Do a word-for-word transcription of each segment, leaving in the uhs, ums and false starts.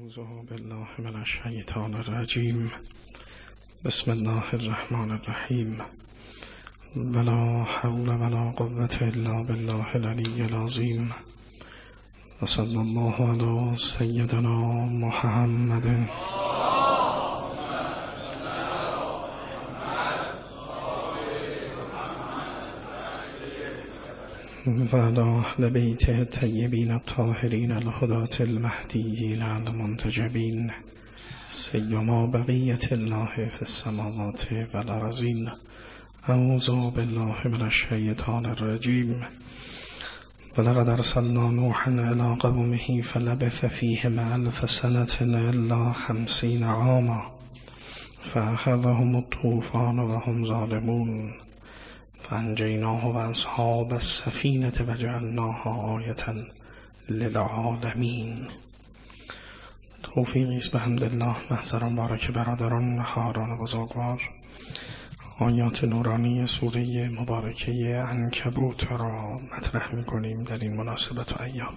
اعوذ بالله من الشیطان الرجیم. بسم الله الرحمن الرحیم. ولا حول ولا قوة الا بالله العلی العظیم. و صلی الله علی سیدنا محمد. و علی اهل بیته الطیبین الطاهرین الهداة المهدیین المنتجبین، سیما بقیة الله فی السماوات والارضین. اعوذ بالله من الشیطان الرجیم. ولقد ارسلنا نوحا الى قومه فلبث فیهم الف سنة الا خمسین عاما فاخذهم الطوفان وهم ظالمون فانجیناه و اصحاب السفینة و جعلناها آیة للعالمین. توفیقی است به حمدالله. محضران بارک برادران و خواهران بزرگوار، آیات نورانی سوره مبارکه عنکبوت را مطرح می‌کنیم در این مناسبت و ایام.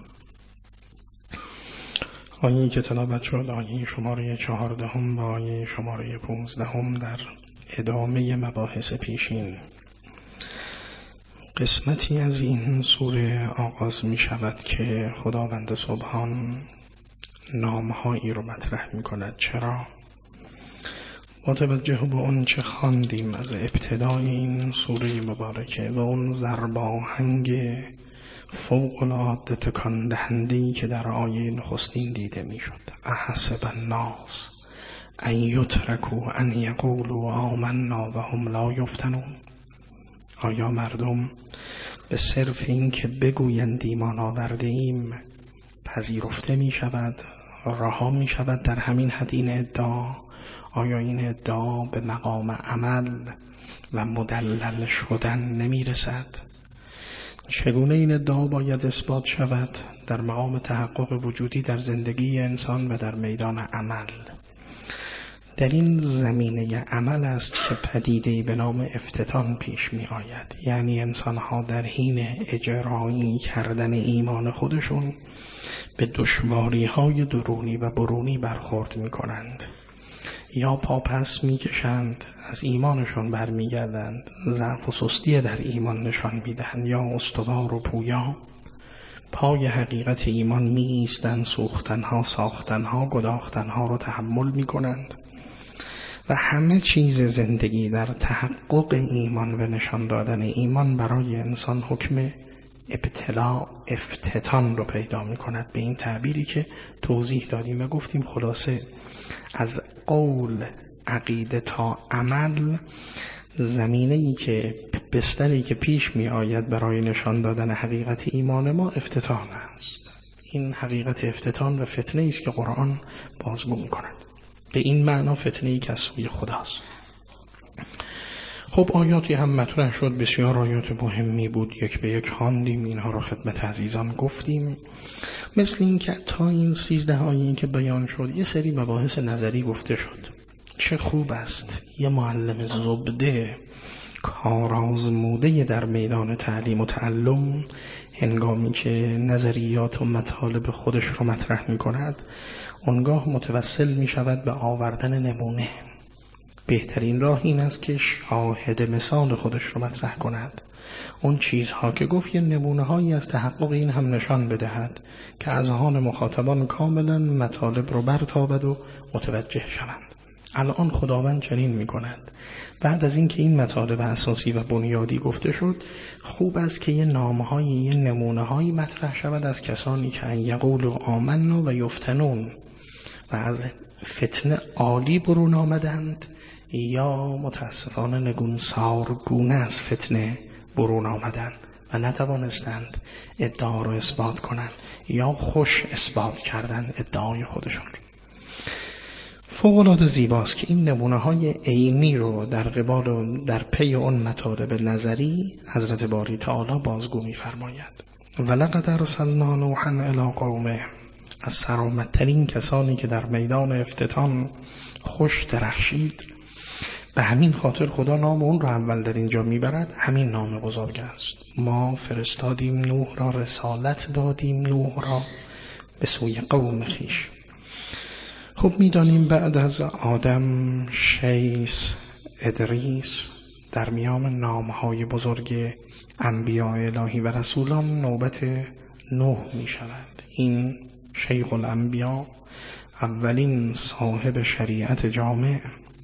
آیه‌ای که تلاوت شد آیه شماره چهاردهم و آیه شماره پونزدهم در ادامه مباحث پیشین. قسمتی از این سوره آغاز می شود که خداوند سبحان نامهایی رو مطرح می کند. چرا؟ با توجه به اون چه خواندیم از ابتدای این سوره مبارکه و اون ضرباهنگ فوق العاده تکان دهنده‌ای که در آیه نخستین دیده می شد. احسب الناس ان یترکوا ان یقولوا آمنا و هم لا یفتنون. آیا مردم به صرف این که بگویند ایمان آورده ایم پذیرفته می شود، رها می شود در همین حد این ادعا؟ آیا این ادعا به مقام عمل و مدلل شدن نمی رسد؟ چگونه این ادعا باید اثبات شود در مقام تحقق وجودی در زندگی انسان و در میدان عمل؟ در این زمینه عمل است که پدیده‌ای به نام افتتان پیش می آید. یعنی انسان‌ها در حین اجرایی کردن ایمان خودشون به دشواری‌های درونی و برونی برخورد می کنند، یا پاپس می کشند، از ایمانشون برمی گردند، ضعف و سستی در ایمان نشان می دهند، یا استوار و پویا پای حقیقت ایمان می ایستند، سوختنها، ساختنها، گداختنها رو تحمل می کنند و همه چیز زندگی در تحقق ایمان و نشان دادن ایمان برای انسان حکم ابتلا، افتتان رو پیدا می کند. به این تعبیری که توضیح دادیم و گفتیم خلاصه از قول، عقیده تا عمل، زمینه‌ای که بستری که پیش می آید برای نشان دادن حقیقت ایمان ما افتتان است. این حقیقت افتتان و فتنه است که قرآن بازگو می کند. به این معنا فتنه‌ای که از سوی خداست. خب آیاتی هم مطرح شد، بسیار آیات مهمی بود، یک به یک خواندیم، اینها رو خدمت عزیزان گفتیم. مثل این که تا این سیزده آیه‌ای که بیان شد یه سری مباحث نظری گفته شد. چه خوب است یه معلم زبده کارآزموده در میدان تعلیم و تعلم هنگامی که نظریات و مطالب خودش رو مطرح می کند اونگاه متوسل می شود به آوردن نمونه. بهترین راه این است که شاهد مثال خودش رو مطرح کند. اون چیزها که گفت یه نمونه هایی از تحقق این هم نشان بدهد که اذهان مخاطبان کاملا مطالب رو برتابد و متوجه شوند. الان خداوند چنین می کند. بعد از اینکه این مطالب اساسی و بنیادی گفته شد، خوب است که یه نامه‌های، یه نمونه‌هایی مطرح شود از کسانی که ان یقولوا آمنا و یفتنون و از فتنه عالی برون آمدند یا متاسفانه نگونسار گونه از فتنه برون آمدند و نتوانستند ادعا رو اثبات کنند یا خوش اثبات کردند ادعای خودشون. فوق‌العاده زیباست که این نمونه‌های عینی رو در قبال و در پی اون مطالب نظری حضرت باری تعالی بازگو می‌فرماید. ولقد ارسلنا نوحا الی قومه، از سرآمدترین کسانی که در میدان افتتان خوش درخشید. به همین خاطر خدا نام اون رو اول در اینجا میبرد، همین نام بزرگ است. ما فرستادیم نوح را، رسالت دادیم نوح را به سوی قوم خیش. خب میدانیم بعد از آدم، شیث، ادریس، در میان نامهای بزرگ انبیاء الهی و رسولان نوبت نوح می شود. این شیخ الانبیا، اولین صاحب شریعت جامع،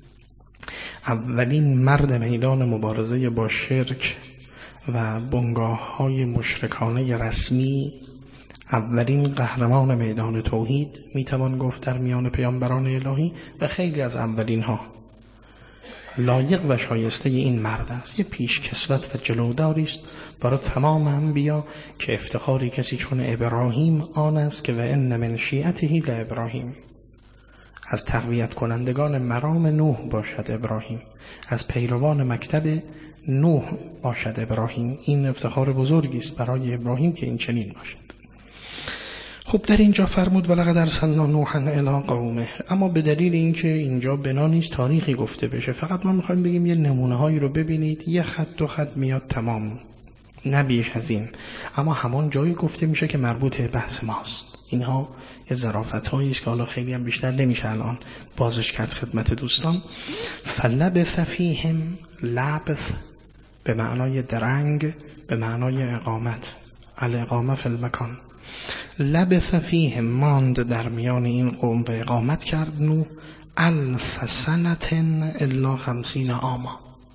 اولین مرد میدان مبارزه با شرک و بنگاه های مشرکانه رسمی، اولین قهرمان میدان توحید میتوان گفت در میان پیامبران الهی و خیلی از اولین ها. لایق و شایسته این مرد است. یه پیش کسوت و جلوداری است برای تمام انبیا که افتخاری کسی چون ابراهیم آن است که و ان من شیعته لابراهیم، از تقویت کنندگان مرام نوح باشد ابراهیم، از پیروان مکتب نوح باشد ابراهیم. این افتخار بزرگی است برای ابراهیم که این چنین باشد. خب در اینجا فرمود ولقد ارسلنا نوحا الی قومه، اما به دلیل اینکه اینجا بنا نیست تاریخی گفته بشه، فقط ما میخوایم بگیم یه نمونه هایی رو ببینید، یه خط دو خط میاد تمام، نه بیش از این، اما همون جایی گفته میشه که مربوط به بحث ماست. اینها یه ظرافت هایی است که حالا خیلی هم بیشتر نمیشه الان بازش کرد خدمت دوستان. فلبث فیهم، لبث به معنای درنگ، به معنای اقامت، الاقامه فی المکان. لبث فیهم، ماند در میان این قوم و اقامت کرد نوح الف سنت الا خمسین عاما،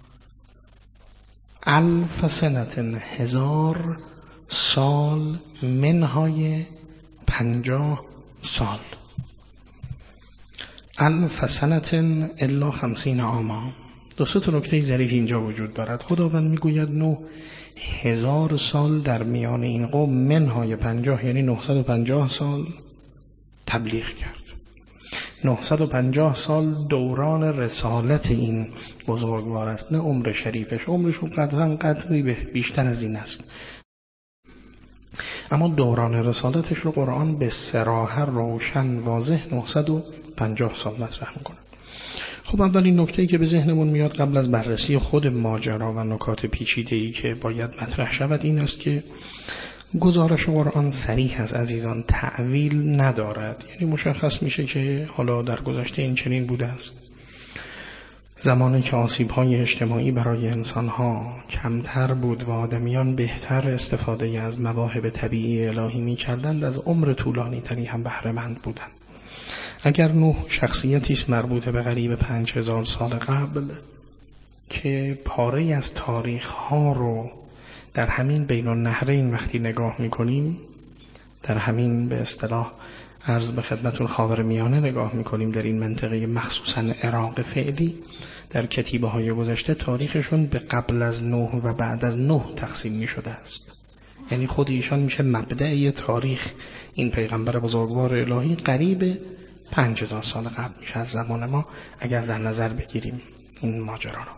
الف سنت، هزار سال، منهای پنجاه سال، الف سنت الا خمسین عاما. دو سه تا نکته ظریف اینجا وجود دارد. خداوند میگوید نوح هزار سال در میان این قوم، منهای پنجاه یعنی نهصد و پنجاه سال تبلیغ کرد. نهصد و پنجاه سال دوران رسالت این بزرگوار است، نه عمر شریفش. عمرش قدرن قدری به بیشتر از این است، اما دوران رسالتش رو قرآن به صراحت روشن واضح نهصد و پنجاه سال مطرح میکنه. خب اولین نکته‌ای که به ذهنمون میاد قبل از بررسی خود ماجرا و نکات پیچیده‌ای که باید مطرح شود این است که گزارش قرآن صریح از عزیزان تعویل ندارد. یعنی مشخص میشه که حالا در گذشته این چنین بوده است. زمانی که آسیب‌های اجتماعی برای انسان‌ها کمتر بود و آدمیان بهتر استفاده از مواهب طبیعی الهی می‌کردند، از عمر طولانی تری هم بهره مند بودند. اگر نوح شخصیتی است مربوط به قریب پنج هزار سال قبل که پاره از تاریخ ها رو در همین بین النهرین وقتی نگاه میکنیم، در همین به اصطلاح عرض به خدمتون خاورمیانه نگاه میکنیم، در این منطقه مخصوصا عراق فعلی، در کتیبه های گذشته تاریخشون به قبل از نوح و بعد از نوح تقسیم میشده است. یعنی خود ایشان میشه مبدأ تاریخ این پیغمبر بزرگوار الهی قریب پنج هزار سال قبل میشه از زمان ما اگر در نظر بگیریم این ماجرا رو.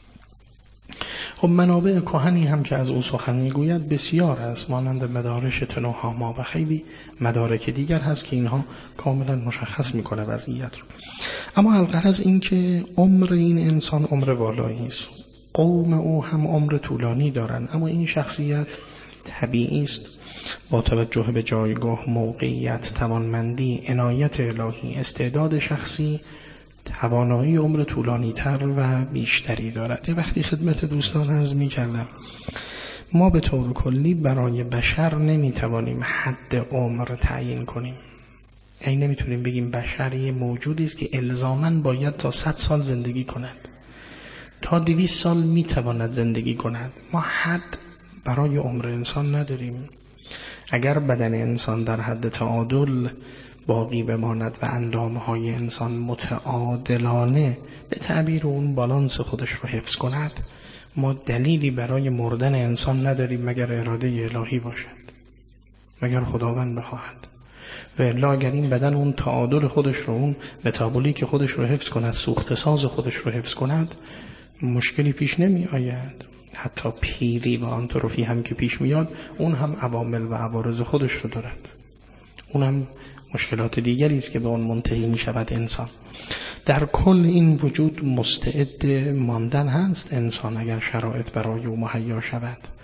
خب منابع کهنی هم که از او سخن میگوید بسیار است، مانند مدارش تنوهاما و خیلی مدارک دیگر هست که اینها کاملا مشخص میکنه وضعیت رو. اما الغرض این که عمر این انسان عمر والایی است، قوم او هم عمر طولانی دارن، اما این شخصیت طبیعی است با توجه به جایگاه، موقعیت، توانمندی، عنایت الهی، استعداد شخصی، توانایی عمر طولانی تر و بیشتری دارد. وقتی خدمت دوستان عرض می کردم ما به طور کلی برای بشر نمی توانیم حد عمر تعیین کنیم. یعنی نمی تونیم بگیم بشر یه موجودی است که الزاماً باید تا صد سال زندگی کند، تا دویست سال می تواند زندگی کند. ما حد برای عمر انسان نداریم. اگر بدن انسان در حد تعادل باقی بماند و اندامهای انسان متعادلانه به تعبیر اون بالانس خودش رو حفظ کند، ما دلیلی برای مردن انسان نداریم مگر اراده الهی باشد، مگر خداوند بخواهد. و الا اگر این بدن اون تعادل خودش رو، اون متابولیک خودش رو حفظ کند، سوخت ساز خودش رو حفظ کند، مشکلی پیش نمی آید. حتی پیری و آنتروفی هم که پیش میاد اون هم عوامل و عوارض خودش رو دارد، اون هم مشکلات دیگری است که به اون منتهی می شود انسان. در کل این وجود مستعد ماندن هست انسان اگر شرایط برای او مهیا شود،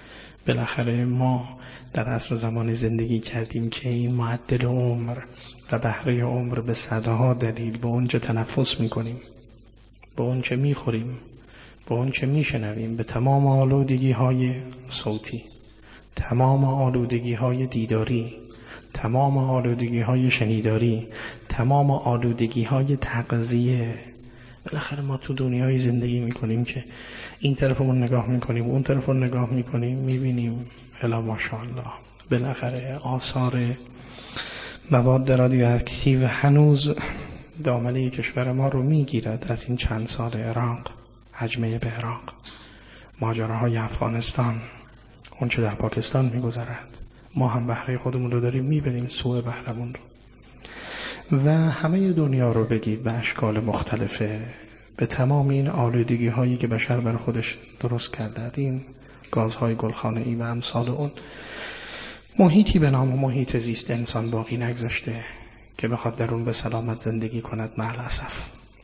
بالاخره ما در عصر زمان زندگی کردیم که این معدل عمر و بهره عمر به صدها دلیل به اونچه تنفس میکنیم، به اونچه میخوریم، به اونچه میشنویم، به تمام آلودگی های صوتی، تمام آلودگی های دیداری، تمام آلودگی های شنیداری، تمام آلودگی های تغذیه. بالاخره ما تو دنیای زندگی میکنیم که این طرفمون نگاه میکنیم، اون طرفمون نگاه میکنیم، میبینیم الا ماشاءالله بالاخره آثار مواد رادیواکتیو هنوز دامنه کشور ما رو میگیرد. از این چند سال عراق، هجمه به عراق، ماجراهای افغانستان، اون چه در پاکستان میگذرد، ما هم بهره خودمون رو داریم میبینیم، سوء بهرمون رو. و همه دنیا رو بگید به اشکال مختلفه، به تمام این آلودگی هایی که بشر بر خودش درست کرده، این گازهای گلخانه‌ای و امثال اون، محیطی به نام محیط زیست انسان باقی نگذاشته که بخواد در اون به سلامت زندگی کند. معلاسف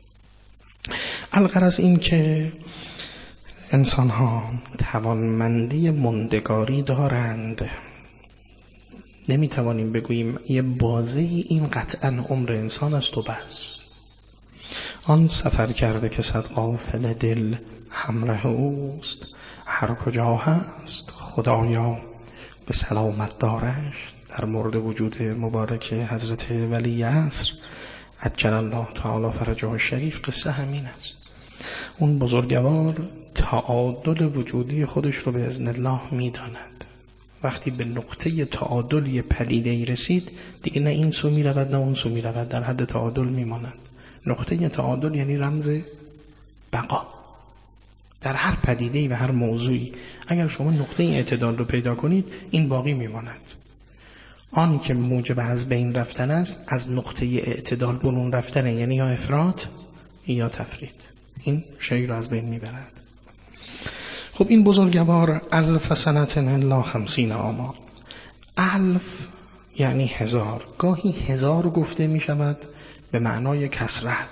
الغرض این که انسان ها توانمندی مندگاری دارند. نمیتوانیم بگوییم یه بازه این قطعا عمر انسان است و بس. آن سفر کرده که صد قافله دل همراه اوست، هر کجا هست خدایا به سلامت دارش. در مورد وجود مبارک حضرت ولی عصر عجل الله تعالی فرجه شریف قصه همین است. اون بزرگوار تعادل وجودی خودش رو به اذن الله میداند. وقتی به نقطه تعادل یه پدیده‌ای رسید دیگه نه این سو میرود نه اون سو میرود، در حد تعادل میماند. نقطه تعادل یعنی رمز بقا در هر پدیده‌ای و هر موضوعی. اگر شما نقطه اعتدال رو پیدا کنید این باقی میماند. آن که موجب از بین رفتن است از نقطه اعتدال برون رفتن، یعنی یا افراط یا تفرید، این شیء رو از بین میبرد. خب این بزرگوار الف سنت الا خمسین عاما، الف یعنی هزار، گاهی هزار گفته می شود به معنای کثرت.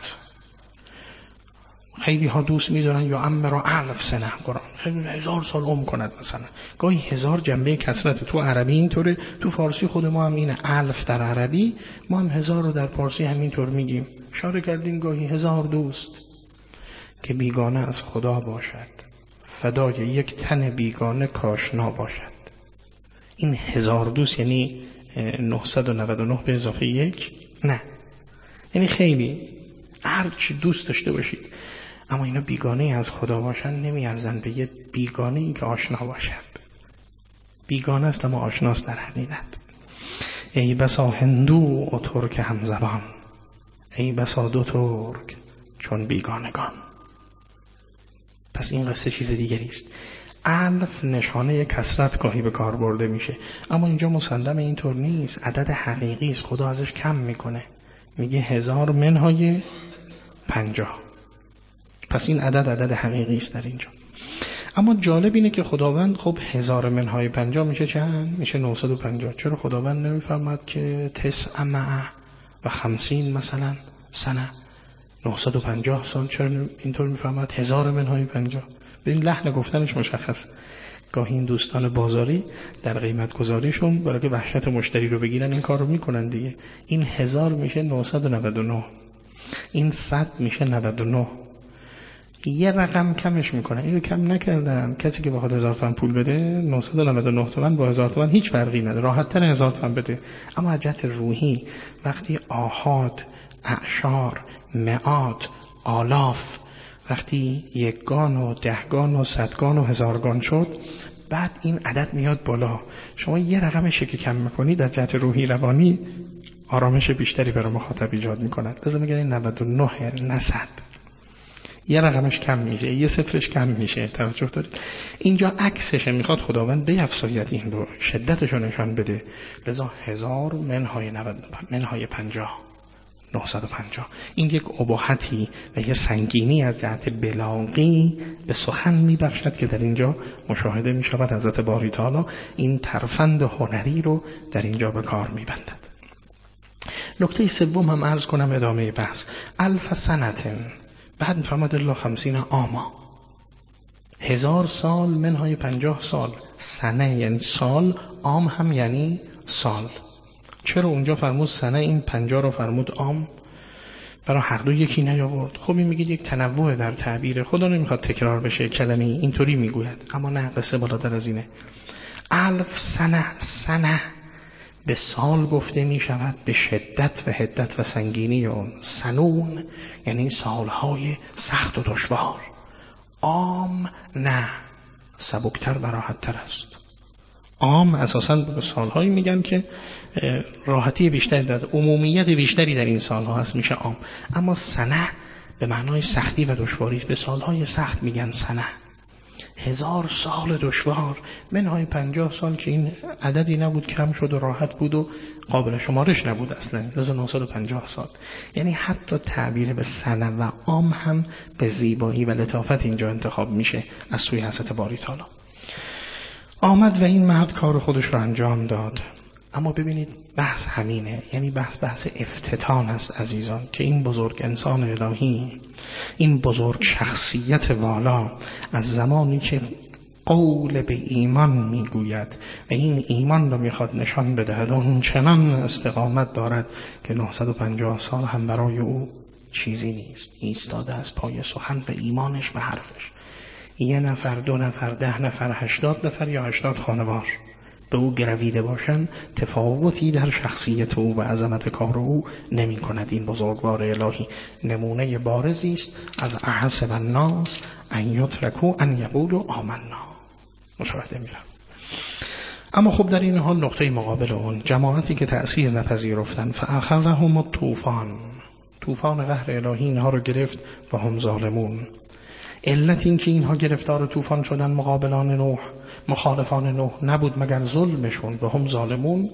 خیلی ها دوست می دارن یا امر الف سنه، قرآن خیلی هزار سال عمر کند مثلا. گاهی هزار جنبه کثرت، تو عربی اینطوره، تو فارسی خود ما هم اینه. الف در عربی، ما هم هزار رو در فارسی همینطور میگیم. اشاره کردیم گاهی هزار دوست که بیگانه از خدا باشد، فدای یک تن بیگانه کاشنا باشد. این هزار دوست یعنی نهصد و نود و نه به اضافه یک؟ نه، یعنی خیلی هر چی دوست داشته باشید، اما اینا بیگانه از خدا باشن نمیارزن به یه بیگانه ای که آشنا باشد. بیگانه است اما آشناست در حقیقت. ای بسا هندو و ترک همزبان، ای بسا دو ترک چون بیگانگان. پس این قصه چیز دیگری است. الف نشانه کثرت گاهی به کار برده میشه، اما اینجا مسلم اینطور نیست. عدد حقیقی است، خدا ازش کم میکنه، میگه هزار منهای پنجاه. پس این عدد عدد حقیقی است در اینجا. اما جالب اینه که خداوند خب هزار منهای پنجاه میشه چند؟ میشه نهصد و پنجاه. چرا خداوند نمیفرماد که تسع مع و خمسین مثلا سنه، نهصد و پنجاه سال؟ چرا اینطور میفرماد هزار منهای پنجاه؟ به این لحن گفتنش مشخص. گاهی این دوستان بازاری در قیمت گذاریشون برای که وحشت مشتری رو بگیرن این کار رو میکنن دیگه. این هزار میشه نهصد و نود و نه، این صد میشه نود و نه، یه رقم کمش میکنن. اینو کم نکردن. کسی که بخواد هزار تومن پول بده، نهصد و نود و نه تومن با هزار تومن هیچ فرقی نداره، راحت تر هزار تومن بده. اما از جهت روحی وقتی آحاد، اعشار، مئات، آلاف، وقتی یکگان و دهگان و صدگان و هزارگان شد، بعد این عدد میاد بالا. شما یه رقمش که کم میکنید از جهت روحی روانی آرامش بیشتری برای مخاطب ایجاد میکند. لازم میگن این نود و نه نه صد، یه رقمش کم میشه، یه صفرش کم میشه. توجه دارید؟ اینجا عکسشه، میخواد خداوند بیفزاید این رو، شدتش رو نشان بده. لذا هزار منهای نود منهای پنجاه، نهصد و پنجاه. این یک اباحتی و یه سنگینی از جهت بلاغی به سخن میبخشد که در اینجا مشاهده میشود. حضرت باری تعالی این ترفند هنری رو در اینجا به کار میبندد. نکته سوم هم عرض کنم ادامه بحث. الف سنتن، بعد میفرماد الله خمسین عاما. هزار سال منهای پنجاه سال. سنه یعنی سال، عام هم یعنی سال. چرا اونجا فرمود سنه، این پنجاه رو فرمود عام؟ برای هر دو یکی نیاورد. خب این میگید یک تنوع در تعبیر، خدا نمیخواد تکرار بشه کلمه اینطوری میگوید، اما نه، قصه بالاتر از اینه. الف سنه، سنه به سال گفته می شود به شدت و حدت و سنگینی اون. سنون یعنی سالهای سخت و دشوار. عام نه، سبکتر و راحت تر است. عام اساساً به سالهایی میگن که راحتی بیشتری دارد، عمومیت بیشتری در این سالها هست، میشه عام. اما سنه به معنای سختی و دشواری، به سالهای سخت میگن سنه. هزار سال دشوار منهای پنجاه سال که این عددی نبود، کم شد و راحت بود و قابل شمارش نبود اصلا، لذا نهصد و پنجاه سال. یعنی حتی تعبیر به سنه و عام هم به زیبایی و لطافت اینجا انتخاب میشه از سوی حضرت باری تعالی. آمد و این مرد کار خودش رو انجام داد. اما ببینید بحث همینه، یعنی بحث بحث افتتان است عزیزان، که این بزرگ انسان الهی، این بزرگ شخصیت والا از زمانی که قول به ایمان میگوید و این ایمان رو میخواد نشان بدهد اون چنان استقامت دارد که نهصد و پنجاه سال هم برای او چیزی نیست. ایستاده از پای سخن و ایمانش و حرفش. یه نفر، دو نفر، ده نفر، هشتاد نفر یا هشتاد خانوار به او گرویده باشن، تفاوتی در شخصیت او و عظمت کار او نمی کند. این بزرگوار الهی نمونه بارزی است از احسب الناس ان یترکوا ان یقولوا آمنا. مشاهده می فرمایید. اما خب در این حال نقطه مقابل اون جماعتی که تأثیر نپذیرفتن، فاخذهم الطوفان، طوفان قهر الهی اینها رو گرفت و هم ظالمون. علت این که اینها گرفتار طوفان شدن مقابلان نوح، مخالفان نوح، نبود مگر ظلمشون و هم ظالمون.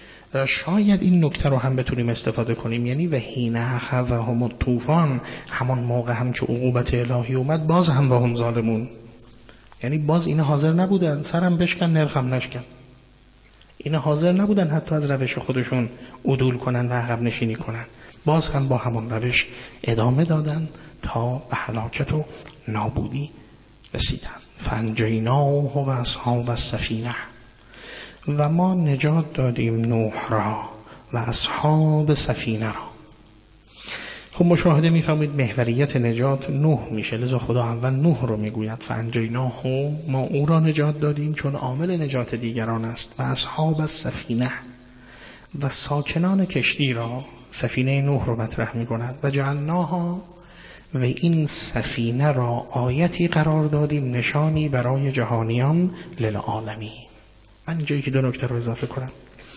شاید این نکته رو هم بتونیم استفاده کنیم، یعنی و حین اخذهم الطوفان، همان موقع هم که عقوبت الهی اومد باز هم و هم ظالمون، یعنی باز اینا حاضر نبودن سرم بشکن نرخم نشکن، اینا حاضر نبودن حتی از روش خودشون عدول کنن و عقب نشینی کنن، باز هم با همون روش ادامه دادن تا به هلاکت و نابودی رسیدن. فانجیناه و اصحاب السفینه، و ما نجات دادیم نوح را و اصحاب سفینه را. خب مشاهده می‌فرمایید محوریت نجات نوح میشه، لذا خدا اول نوح رو میگوید فانجیناه، ما او را نجات دادیم چون عامل نجات دیگران است، و اصحاب السفینه و ساکنان کشتی را، سفینه نوح رو مطرح می‌کند، و جعلناها، و این سفینه را آیتی قرار دادیم، نشانی برای جهانیان للعالمین. من اینجایی که دو نکته رو اضافه کنم.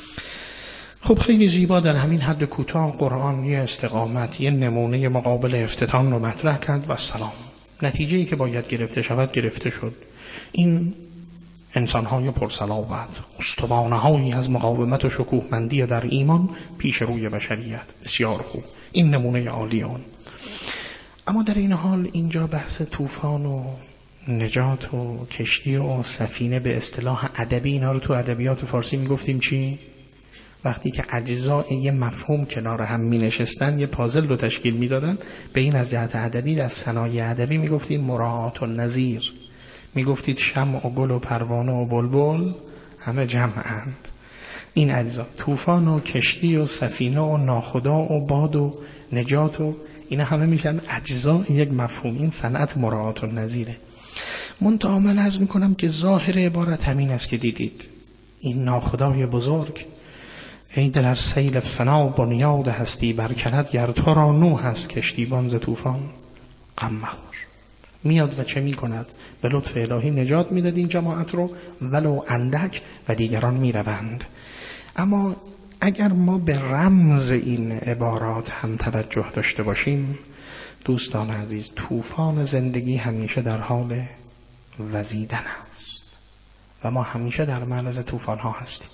خب خیلی زیبا در همین حد کوتاه قرآن یه استقامت، یه نمونه مقابل افتتان رو مطرح کرد و سلام. نتیجه‌ای که باید گرفته شود گرفته شد. این انسان‌های پرصلابت، استوانه‌هایی از مقاومت و شکوهمندی در ایمان پیش روی بشریت. بسیار خوب، این نمونه عالی اون. اما در این حال اینجا بحث طوفان و نجات و کشتی و سفینه به اصطلاح ادبی، اینا رو تو ادبیات فارسی میگفتیم چی؟ وقتی که اجزای یه مفهوم کنار هم می نشستن، یه پازل رو تشکیل می دادن، به این از جهت ادبی در صنایع ادبی می گفتیم مراعات النظیر، می گفتید شمع و گل و پروانه و بلبل همه جمعند. این اجزا، طوفان و کشتی و سفینه و ناخدا و باد و نجات و اینا همه میشن اجزا یک مفهوم. این صنعت مراعات النظیره. منتها من عرض میکنم که ظاهر عبارت همین است که دیدید. این ناخدای بزرگ ای دل از سیل فنا بنیاد هستی برکند، گر تو را نوح هست کشتیبان ز طوفان غم مخور. میاد و چه میکند؟ به لطف الهی نجات میداد این جماعت رو ولو اندک و دیگران میروند. اما اگر ما به رمز این عبارات هم توجه داشته باشیم دوستان عزیز، طوفان زندگی همیشه در حال وزیدن است و ما همیشه در معرض طوفان ها هستیم.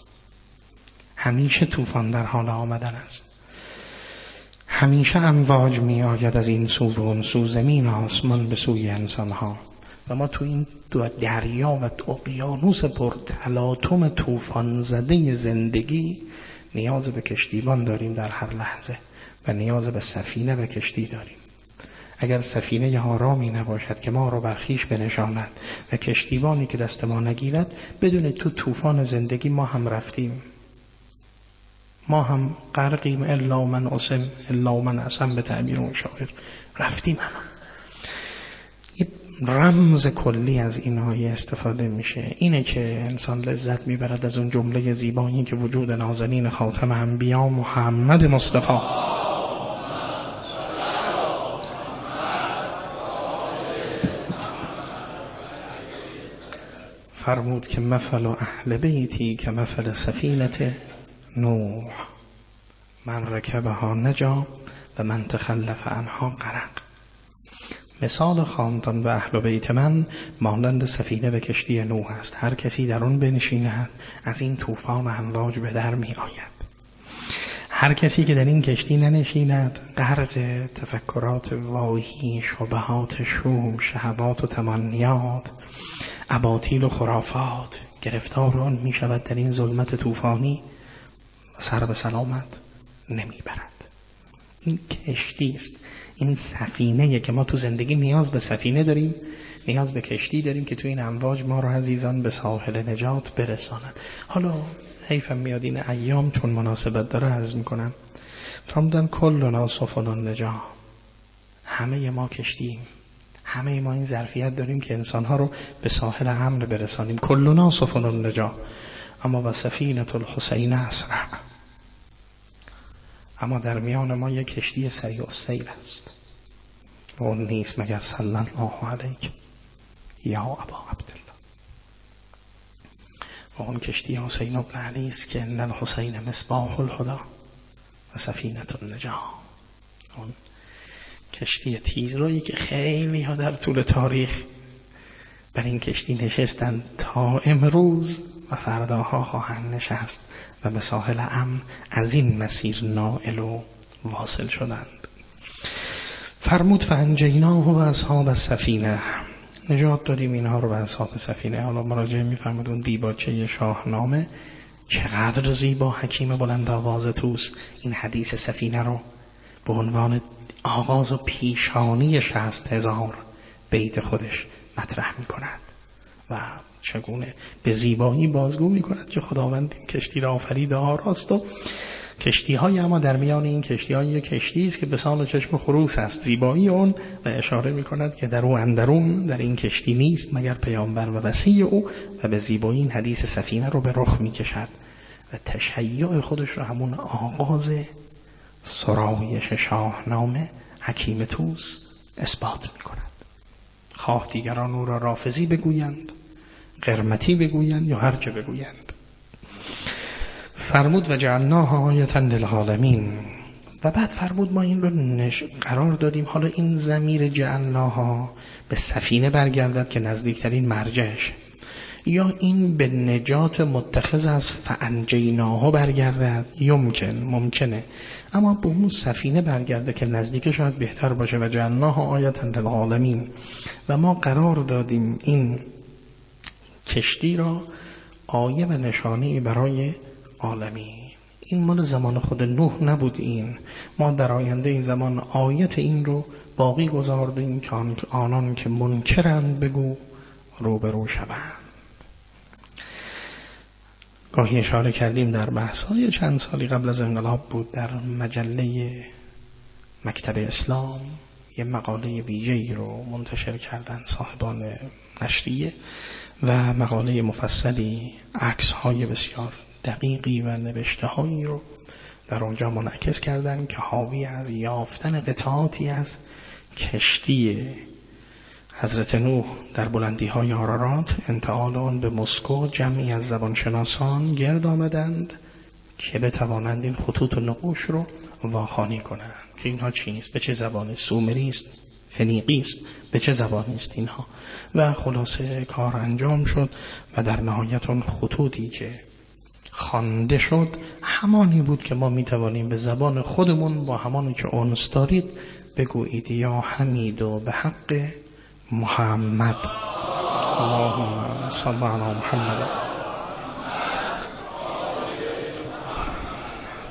همیشه طوفان در حال آمدن است. همیشه امواج می آید از این سو و اون سو، زمین آسمان به سوی انسان ها، و ما تو این دو دریا و اقیانوس پر تلاطم طوفان زده زندگی نیاز به کشتیبان داریم در هر لحظه و نیاز به سفینه و کشتی داریم. اگر سفینه آرامی نباشد که ما رو بر خویش بنشاند و کشتیبانی که دست ما نگیرد، بدون تو طوفان زندگی ما هم رفتیم، ما هم غرقیم. الا من عصم الا من عصم، به تعبیر اون شاعر، رفتیم هم. یه رمز کلی از این آیه استفاده میشه، اینه که انسان لذت میبرد از اون جمله زیبایی که وجود نازنین خاتم انبیا محمد مصطفی فرمود که مثل اهل بیتی که مثل سفینه نوح، من رکبها نجا و من تخلف عنها غرق. مثال خاندان و اهل بیت من مانند سفینه و کشتی نوح است، هر کسی در آن بنشیند از این طوفان امواج به در می آید. هر کسی که در این کشتی ننشیند غرق تفکرات واهی، شبهات شوم، شهوات و تمنیات، اباطیل و خرافات گرفتار آن می شود. در این ظلمت طوفانی سر به سلامت نمی برد. این کشتی است، این سفینه که ما تو زندگی نیاز به سفینه داریم، نیاز به کشتی داریم که تو این امواج ما رو عزیزان به ساحل نجات برساند. حالا حیفم میاد این ایام چون مناسبت داره عرض میکنم، فرمودن کلنا سفن النجا، همه ما کشتیم، همه ما این ظرفیت داریم که انسانها رو به ساحل امن برسانیم. کلنا سفن النجا، اما و سفینة الحسین اسرع، اما در میان ما یک کشتی سریع السیر است و اون نیست مگر صلی الله علیک یا ابا عبدالله. و اون کشتی حسین ابن علی است که ان الحسین مصباح الهدی و سفینة النجا، اون کشتی تیزرویی که خیلی ها در طول تاریخ بر این کشتی نشستند تا امروز و فرداها خواهند نشست و به ساحل امن از این مسیر نائل و واصل شدند. فرمود فانجیناه و اصحاب السفینه، نجات دادیم اینها رو به اصحاب سفینه. حالا مراجعه می‌فرمود اون دیباچه شاهنامه چقدر زیبا حکیم بلند آواز توست این حدیث سفینه رو به عنوان آغاز و پیشانی شصت هزار بیت خودش مطرح می‌کند و چگونه به زیبایی بازگو می‌کند که خداوند این کشتی را آفرید آراست. و کشتی‌های اما در میان این کشتی‌های یک کشتی است که به سان و چشم خروس است زیبایی اون، و اشاره می‌کند که در او اندرون در این کشتی نیست مگر پیامبر و وصی او، و به زیبایی این حدیث سفینه رو به رخ می‌کشد و تشیع خودش رو همون آغاز سرایش شاهنامه حکیم توس اثبات می‌کند. خواه دیگران او را رافضی بگویند، قرمتی بگویند یا هر چه بگویند. فرمود و جعلناها آیة للعالمین، و بعد فرمود ما این رو نش... قرار دادیم. حالا این ضمیر جعلناها به سفینه برگردد که نزدیکترین مرجعش، یا این به نجات متخذ از فانجیناه برگردد، یمکن ممکنه، اما به اون سفینه برگرده که نزدیک شاید بهتر باشه. و جعلناها آیة للعالمین، و ما قرار دادیم این کشتی را آیه و نشانه برای عالمی. این مال زمان خود نوح نبود، این ما در آینده این زمان آیت این رو باقی گذاردیم که آنان که منکرند بگو روبرو شوند. گاهی اشاره کردیم در بحث‌های چند سالی قبل از انقلاب بود، در مجله مکتب اسلام یه مقاله ویژه‌ای رو منتشر کردن صاحبان نشریه و مقاله مفصلی، عکس‌های بسیار دقیقی و نوشته‌هایی رو در اونجا منعکس کردن که حاوی از یافتن قطعاتی از کشتی حضرت نوح در بلندی‌های آرارات، انتقال آن به مسکو، جمعی از زبانشناسان گرد آمدند که بتوانند این خطوط و نقوش رو واخوانی کنند که اینها چی نیست، به چه زبانی، سومری است، فنیقی است، به چه زبانی است اینها. و خلاصه کار انجام شد و در نهایت اون خطوطی که خوانده شد همانی بود که ما میتوانیم به زبان خودمون با همانی که اونس دارید بگویید یا حمید و به حق محمد اللهم صل علی محمد.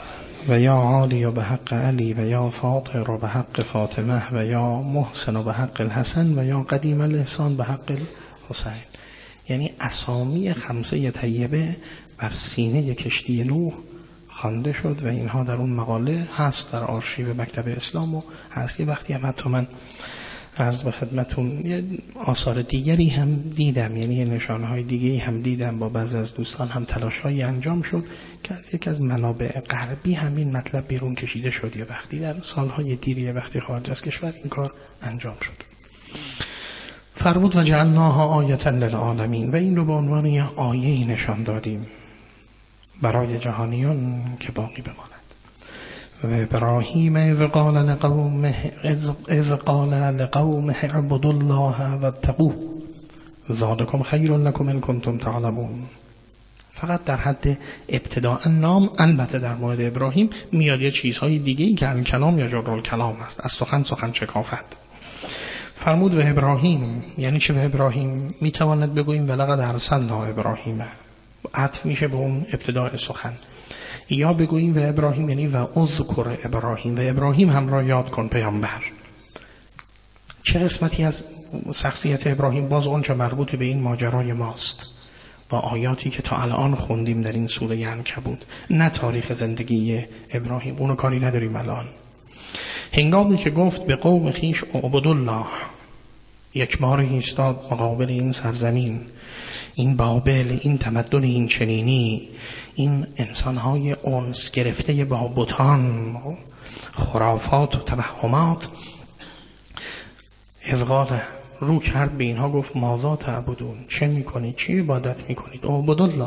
و یا عالی به حق علی و یا فاطر به حق فاطمه و یا محسن به حق الحسن و یا قدیم الاحسان به حق الحسین. یعنی اسامی خمسه طیبه بر سینه کشتی نوح خوانده شد و اینها در اون مقاله هست، در آرشیو مکتب اسلام و هست. یه وقتی هم حتی من عرض به خدمتون یه آثار دیگری هم دیدم، یعنی نشانهای دیگری هم دیدم، با بعضی از دوستان هم تلاش‌هایی انجام شد که از یک از منابع غربی همین مطلب بیرون کشیده شد. یه وقتی در سالهای دیری وقتی خارج از کشور این کار انجام شد. فرمود و جعلناها آیة للعالمین، و این رو به عنوان یه آیه‌ای نشان دادیم برای جهانیان که باقی بماند. و ابراهیم اذ قال لقومه اذ قال لقومه اعبدوا الله واتقوه ذلکم خیر لکم ان کنتم تعلمون. فقط در حد ابتداء نام، البته در مورد ابراهیم میاد یه چیزهای دیگه‌ای که الکلام یا جر الکلام است، از سخن سخن شکافت. فرمود به ابراهیم، یعنی چه به ابراهیم؟ میتواند بگوییم ولقد ارسلنا ابراهیم، عطف میشه به اون ابتداء سخن، یا بگوییم و ابراهیم یعنی و اذکر ابراهیم، و ابراهیم هم را یاد کن پیامبر. چه قسمتی از شخصیت ابراهیم؟ باز اون چه مربوط به این ماجرای ماست، با آیاتی که تا الان خوندیم در این سوره عنکبوت، نه تاریخ زندگی ابراهیم، اونو کاری نداریم الان. هنگامی که گفت به قوم خیش اعبدوا الله، یک بار ایستاد مقابل این سرزمین، این بابل، این تمدن این چنینی، این انسانهای انس گرفته با بتان، خرافات و توهمات، اذقال رو کرد به اینها، گفت ماذا تعبدون، چه میکنید، چی عبادت میکنید؟ اعبدوا الله،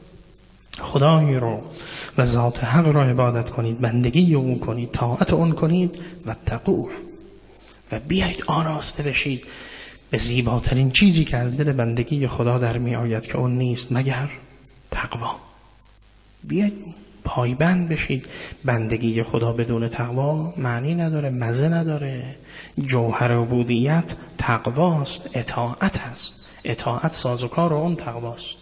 خدایی رو و ذات حق را عبادت کنید، بندگی او کنید، طاعت اون کنید، و تقوه، و بیایید آراسته بشید به زیباترین چیزی که از دل بندگی خدا در می آید که اون نیست مگر تقوا. بیایید پایبند بشید. بندگی خدا بدون تقوا معنی نداره، مزه نداره. جوهر عبودیت تقواست، اطاعت است. اطاعت سازوکار اون تقواست.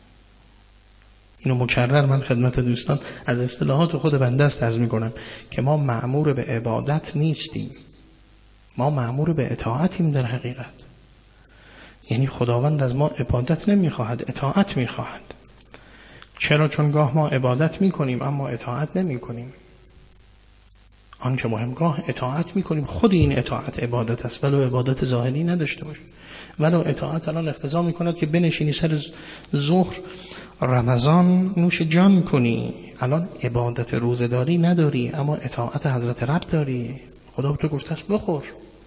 اینو مکرر من خدمت دوستان از اصطلاحات خود بنده است عرض می‌کنم که ما مأمور به عبادت نیستیم، ما مأمور به اطاعتیم در حقیقت. یعنی خداوند از ما عبادت نمیخواهد، اطاعت میخواهد. چرا؟ چون گاه ما عبادت میکنیم اما اطاعت نمیکنیم. آنچه مهم گاه اطاعت میکنیم، خود این اطاعت عبادت است، ولو عبادت ظاهری نداشته باشه. ولو اطاعت الان اقتضا میکند که بنشینی سر ظهر رمضان نوش جان کنی، الان عبادت روزداری نداری اما اطاعت حضرت رب داری. خدا تو گفته است بخور.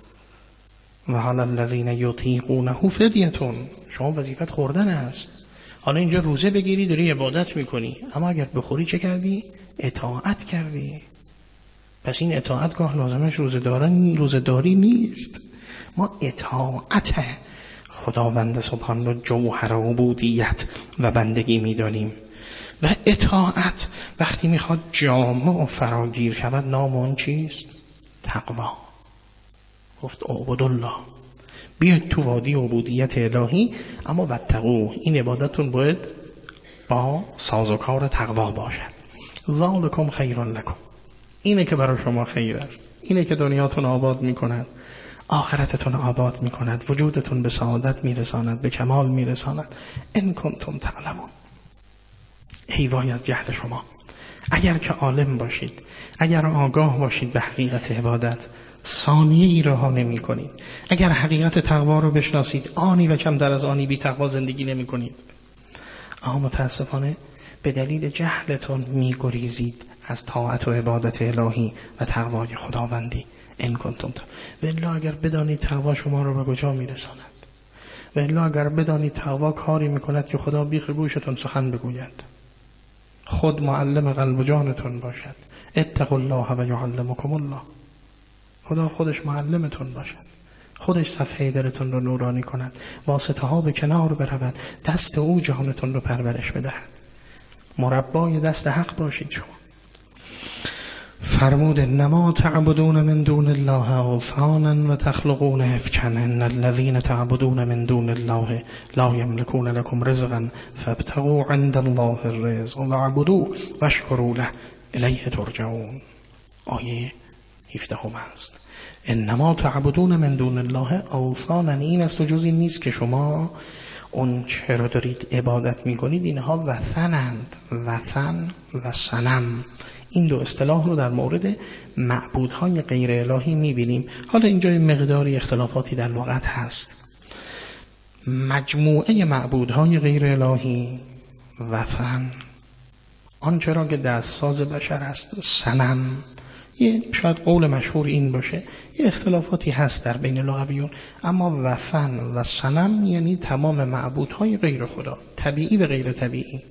و حالا الذین یطیقونه فدیتون، شما وظیفت خوردن است. حالا اینجا روزه بگیری داری عبادت میکنی، اما اگر بخوری چه کردی؟ اطاعت کردی. پس این اطاعت گاه لازمش روزداری روزداری نیست. ما اطاعت خداوند سبحان رو جوهر عبودیت و بندگی میدانیم. و اطاعت وقتی میخواد جامع و فراگیر شود نام اون چیست؟ تقوا. گفت اعبدوا الله، بیاید تو وادی عبودیت الهی، اما واتقوه، این عبادتون باید با سازوکار تقوا باشد. ذالکم خیر لکم، اینه که برای شما خیر است، اینه که دنیاتون آباد میکند، آخرتتون آباد میکند، وجودتون به سعادت میرساند، به کمال میرساند. ان کنتم تعلمون. ای وای از جهل شما، اگر که عالم باشید، اگر آگاه باشید به حقیقت عبادت، ثانیه ای رها نمی کنید. اگر حقیقت تقوا رو بشناسید، آنی و کم در از آنی بی تقوا زندگی نمی کنید. اما متاسفانه به دلیل جهلتون می گریزید از طاعت و عبادت الهی و تقوای خداوندی. ان کنتم و الا اگر بدانید تقوا شما رو به کجا می رساند، و الا اگر بدانید تقوا کاری می کند که خدا بیخ گوشتون سخن بگوید، خود معلم قلب و جانتون باشد. اتقوا الله و یعلمکم الله. خدا خودش معلمتون باشد، خودش صفحه دلتون رو نورانی کند، واسطه ها به کنار برود، دست او جانتون رو پرورش بدهد. مربای دست حق باشید شما. فرمود انما تعبدون من دون الله اوثانا و تخلقون افکا ان الذین تعبدون من دون الله لا یملکون لكم رزقا فابتغوا عند الله الرزق واعبدوه واشکروا له الیه ترجعون. آیه هفده هم است. انما تعبدون من دون الله اوثانا، این است و جز این نیست که شما اون چرا دارید عبادت میکنید اینها وثنند. وثن و صنم، این دو اصطلاح رو در مورد معبودهای غیر الهی میبینیم. حالا اینجا مقداری اختلافاتی در لغت هست. مجموعه معبودهای غیر الهی وثن، آنچه را که دستساز بشر است صنم. یه شاید قول مشهور این باشه، یه اختلافاتی هست در بین لغویون، اما وثن و صنم یعنی تمام معبودهای غیر خدا، طبیعی و غیر طبیعی.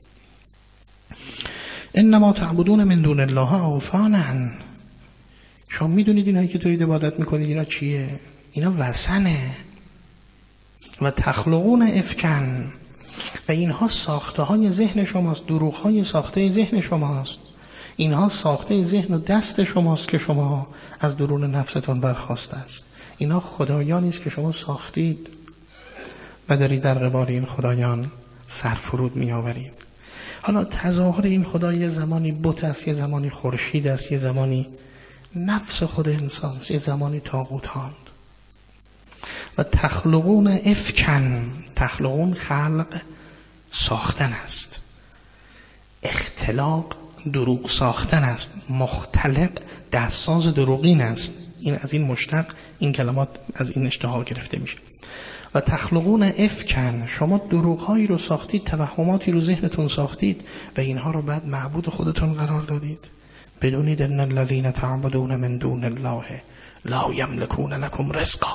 انما تعبدون من دون الله اوثانا، شما میدونید اینایی که دارید عبادت میکنید اینا چیه؟ اینا وثنه. و تخلقون افکن، و اینها ساخته های ذهن شماست، دروغ های ساخته ذهن شماست. اینها ساخته ذهن و دست شماست که شما از درون نفستون برخاسته است. اینها خدایانی است که شما ساختید و دارید در قبال این خدایان سرفرود می آورید. حالا تظاهر این خدا یه زمانی بت است، یه زمانی خورشید است، یه زمانی نفس خود انسان است، یه زمانی طاغوتاند. و تخلقون افکن، تخلقون خلق ساختن است، اختلاق دروغ ساختن است، مختلق دستساز دروغین است. این از این مشتق این کلمات از این اشتقاق گرفته میشه. و تخلقون افکن، شما دروغهایی رو ساختید، توهماتی رو ذهنتون ساختید و اینها رو بعد معبود خودتون قرار دادید. بدونید ان الذین تعبدون من دون الله لا یملکون لکم رزقا.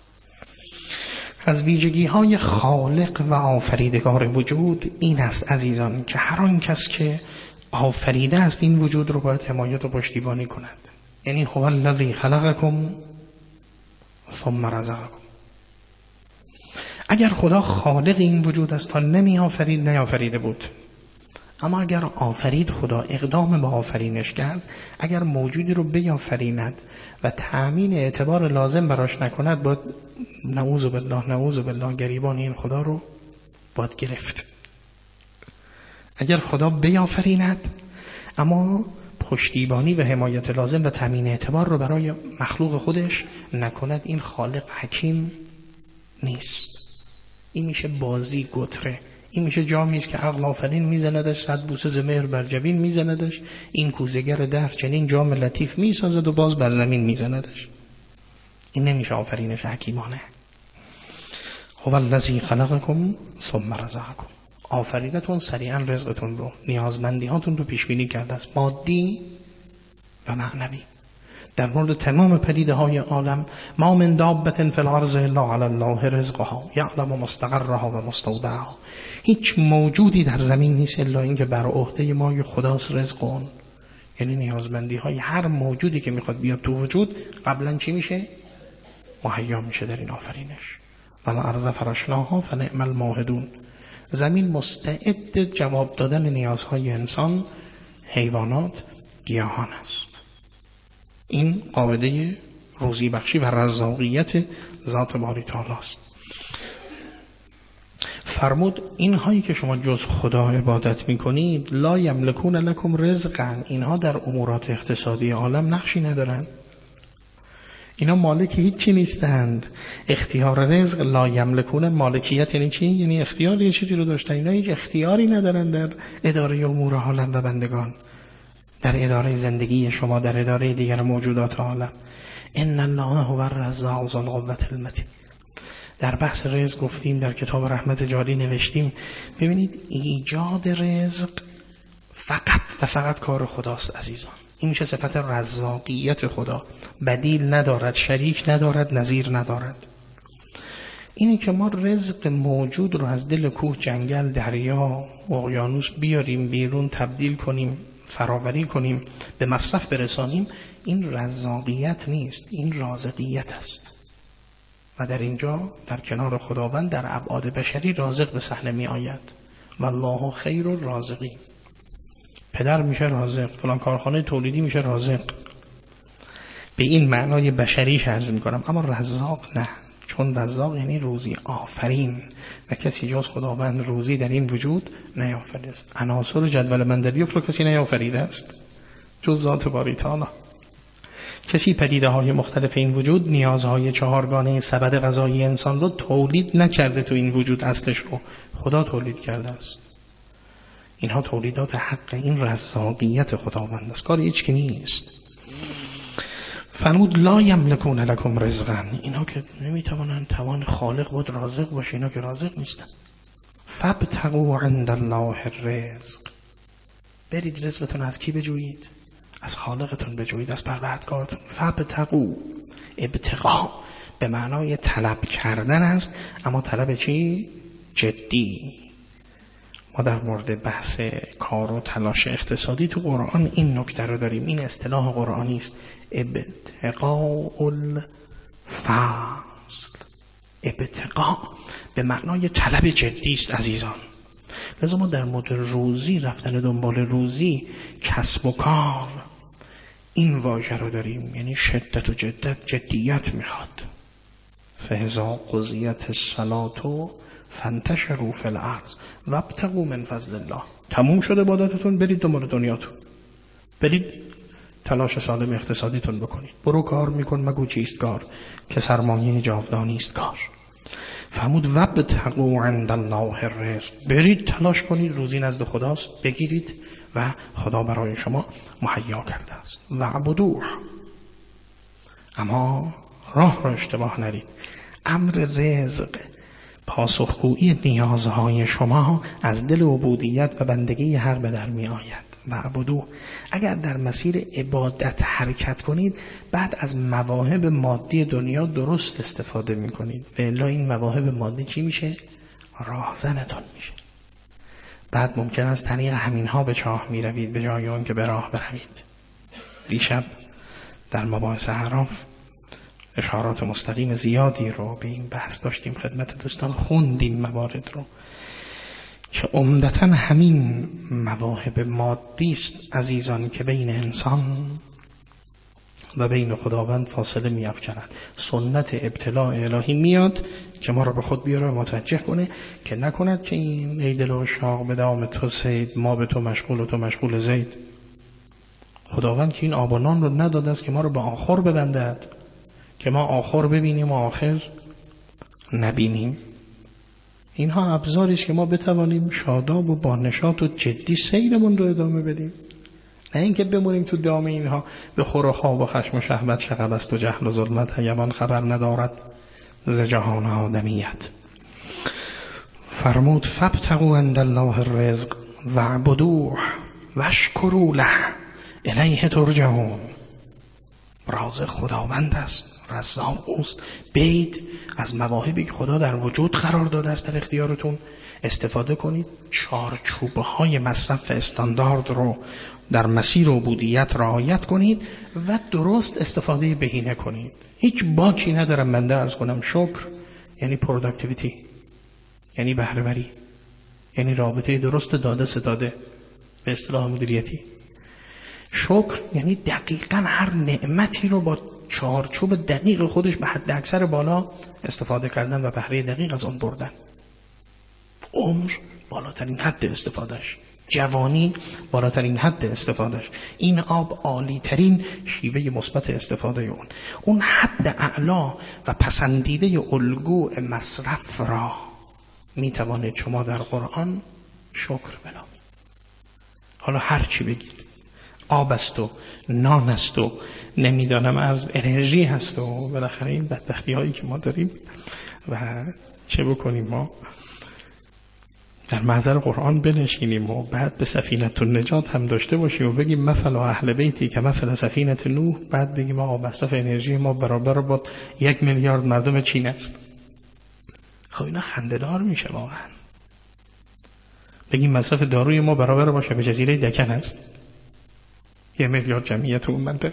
از ویژگی های خالق و آفریدگار وجود این است عزیزان که هر آن کس که آفریده است این وجود رو باید حمایت و پشتیبانی کند. یعنی هو الذی خلقکم ثم رزقکم. اگر خدا خالق این وجود است تا نمی آفرید نیافریده بود، اما اگر آفرید خدا اقدام به آفرینش کرد، اگر موجودی رو بیافریند و تأمین اعتبار لازم براش نکند، باید نعوذ بالله نعوذ بالله گریبان این خدا رو باید گرفت. اگر خدا بیافریند اما پشتیبانی و حمایت لازم و تأمین اعتبار رو برای مخلوق خودش نکند، این خالق حکیم نیست. این میشه بازی گتره، این میشه جامیست که عقل آفرین میزندش، صد بوسه ز مهر بر جبین میزندش، این کوزگر دف چنین جام لطیف میسازد و باز بر زمین میزندش. این نمیشه آفرینش حکیمانه. هو الذی خلقکم ثم رزقکم. آفریدتون سریعا رزقتون رو، نیازمندی هاتون رو پیش بینی کرده است، مادی و معنوی. در مورد تمام پدیده های عالم، ما من دابة فی الارض الا علی الله رزقها یعلم مستقرها و مستودعها. هیچ موجودی در زمین نیست الا اینکه بر عهده ما خداست رزق اون. یعنی نیازمندی های هر موجودی که میخواد بیاد تو وجود قبلا چی میشه؟ مهیا میشه در این آفرینش. والارض فرشناها فنعم الماهدون. زمین مستعد جواب دادن نیازهای انسان، حیوانات، گیاهان است. این قاعده روزی بخشی و رزاقیت ذات باری تعالی است. فرمود این هایی که شما جز خدا عبادت میکنید لا یملکون لکم رزقا، اینها در امورات اقتصادی عالم نقشی ندارند. اینا مالک هیچی نیستند. اختیار رزق لا یملکون، مالکیت یعنی چی؟ یعنی اختیار یه چیزی رو داشتن. اینا هیچ اختیاری ندارن در اداره امور عالم و بندگان، در اداره زندگی شما، در اداره دیگر موجودات عالم. ان الله هو الرزاق ذو القوة المتین. در بحث رزق گفتیم، در کتاب رحمت جاری نوشتیم، ببینید ایجاد رزق فقط و فقط کار خداست عزیزان. این میشه صفت رزاقیت خدا، بدیل ندارد، شریک ندارد، نظیر ندارد. اینی که ما رزق موجود رو از دل کوه، جنگل، دریا، اقیانوس بیاریم بیرون، تبدیل کنیم، فراوری کنیم، به مصرف برسانیم، این رزاقیت نیست، این رازقیت است. و در اینجا در کنار خداوند در ابعاد بشری رازق به صحنه می آید. والله خیر الرازقین. پدر میشه رازق، فلان کارخانه تولیدی میشه رازق، به این معنای بشریش عرض میکنم. اما رزاق نه، چون رزاق یعنی روزی آفرین و کسی جز خداوند روزی در این وجود نیافریده است. عناصر جدول مندلیوف رو کسی نیافریده است. جز ذات باری تعالی. کسی پدیده های مختلف این وجود، نیازهای چهارگانه سبد غذایی انسان رو تولید نکرده تو این وجود، اصلش رو خدا تولید کرده است. اینها تولیدات حق، این رزاقیت خداوند است، کار هیچ کی نیست. فرمود لا یملکون لکم رزقا، اینا که نمیتوانند توان خالق بود رازق باشه، اینا که رازق نیستن. فابتغوا عند الله الرزق، برید رزقتون از کی بجویید؟ از خالقتون بجویید، از پروردگارتون. فابتغوا، ابتغاء به معنای طلب کردن است، اما طلب چی؟ جدی. ما در مورد بحث کار و تلاش اقتصادی تو قرآن این نکته رو داریم، این اصطلاح قرآنی است، ابتغاء الفضل. ابتغاء به معنای طلب جدی است عزیزان. لذا ما در مورد روزی، رفتن دنبال روزی، کسب و کار، این واژه رو داریم، یعنی شدت و جدت، جدیت میخواد. فاذا قضیت الصلاة فانتشروا فی الارض وابتغوا من فضل الله. تموم شده عبادتتون، برید دنبال دنیاتون، برید تلاش سالم اقتصادیتون بکنید. برو کار میکن مگو چیست کار، که سرمایه جاودانی است کار. فرمود وابتغوا عند الله الرزق، برید تلاش کنید، روزی نزد خداست، بگیرید و خدا برای شما مهیا کرده است. وعبدوه، اما راه را اشتباه نرید. امر رزق، پاسخگویی نیازهای شما از دل عبودیت و بندگی حق به در می آید. وعبدوه، اگر در مسیر عبادت حرکت کنید، بعد از مواهب مادی دنیا درست استفاده می کنید، و الا این مواهب مادی چی میشه؟ راهزنتون میشه. بعد ممکن است طریق همینها به چاه می روید به جای اون که به راه بروید. دیشب در مباحث اعراف اشارات مستقیم زیادی رو به این بحث داشتیم، خدمت دوستان خوندیم موارد رو که عمدتاً همین مواهب مادی است عزیزان که بین انسان و بین خداوند فاصله می افکنند. سنت ابتلاء الهی میاد که ما رو به خود بیاره، متوجه کنه که نکند که این ای دل و شاق به دام تو سید، ما به تو مشغول و تو مشغول زید. خداوند که این آب و نان رو نداده است که ما رو به آخر ببندد، که ما آخر ببینیم و آخر نبینیم. اینها ابزاریست که ما بتوانیم شاداب و با نشاط و جدی سیرمون رو ادامه بدیم، نه اینکه بمونیم تو دام اینها به خور و خواب و خشم و شهوت، شغب است و جهل و ظلمت، حیوان خبر ندارد ز جهان آدمیت. فرمود فابتغوا عند الله الرزق واعبدوه واشکروا له الیه ترجعون. رازق خداوند است، رزاق اوست. بید از مواهبی که خدا در وجود قرار داده است در اختیارتون استفاده کنید. چارچوبه های مصرف استاندارد رو در مسیر عبودیت رعایت کنید و درست استفاده بهینه کنید. هیچ باکی ندارم بنده عرض کنم شکر یعنی پروداکتیویتی، یعنی بهره وری، یعنی رابطه درست داده ستاده به اصطلاح مدیریتی. شکر یعنی دقیقاً هر نعمتی رو با چارچوب دقیق خودش به حد اکثر بالا استفاده کردن و بهره دقیق از اون بردن. عمر بالاترین حد استفادهش، جوانی بالاترین حد استفادهش، این آب عالی ترین شیوه مثبت استفاده اون. اون حد اعلا و پسندیده الگو مصرف را می توانید شما در قرآن شکر بنامید. حالا هر چی بگید، آب است و نان است و نمیدانم از انرژی هست و بالاخره این بدبختی هایی که ما داریم و چه بکنیم، ما در محضر قرآن بنشینیم و بعد به سفینه النجات هم داشته باشیم و بگیم مثل اهل بیتی که مثل سفینه نوح، بعد بگیم آب مصرف انرژی ما برابر با یک میلیارد مردم چین است. خب اینا خنده‌دار میشه واقعا. بگیم مصرف داروی ما برابر باشه به جزیره دکن است، یه میلیارد جمعیت اون منطقه.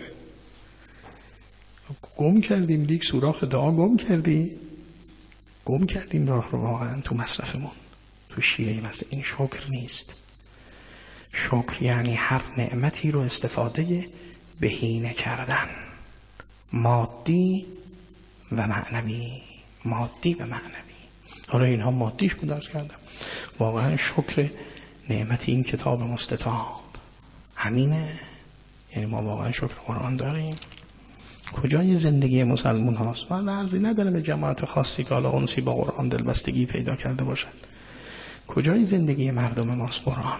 گم کردیم دیگه، سوراخ دعا گم کردیم گم کردیم راه رو واقعا تو مصرفمون، تو شیوه مصرف. این شکر نیست. شکر یعنی هر نعمتی رو استفاده بهینه کردن، مادی و معنوی، مادی و معنوی. حالا اینها مادیش بود درست کردم، واقعا شکر نعمت این کتاب مستطاب همینه. یعنی ما واقعا شکر قرآن داریم؟ کجای زندگی مسلمون هاست؟ من عرضی ندارم به جماعت خاصی که حالا انسی با قرآن دلبستگی پیدا کرده باشن. کجای زندگی مردم ماست قرآن؟